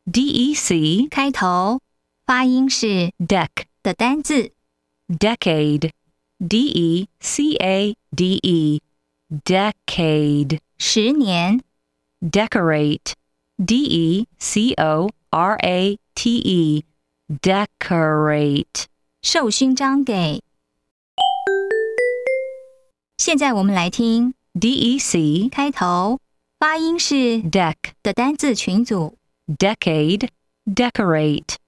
DEC 开头，发音是 DEC 的单字 Decade DECADE Decade 10年 Decorate DECORATE Decorate 授勋章给。现在我们来听 DEC 开头，发音是 Dec 的单字群组。 Decade Decorate